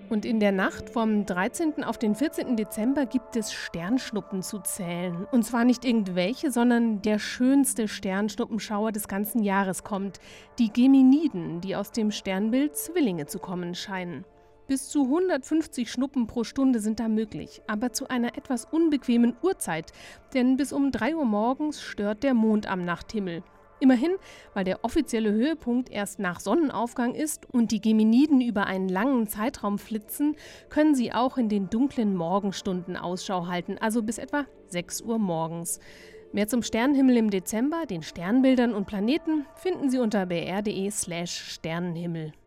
Und in der Nacht vom 13. auf den 14. Dezember gibt es Sternschnuppen zu zählen. Und zwar nicht irgendwelche, sondern der schönste Sternschnuppenschauer des ganzen Jahres kommt. Die Geminiden, die aus dem Sternbild Zwillinge zu kommen scheinen. Bis zu 150 Schnuppen pro Stunde sind da möglich, aber zu einer etwas unbequemen Uhrzeit, denn bis um 3 Uhr morgens stört der Mond am Nachthimmel. Immerhin, weil der offizielle Höhepunkt erst nach Sonnenaufgang ist und die Geminiden über einen langen Zeitraum flitzen, können sie auch in den dunklen Morgenstunden Ausschau halten, also bis etwa 6 Uhr morgens. Mehr zum Sternenhimmel im Dezember, den Sternbildern und Planeten finden Sie unter br.de/Sternenhimmel.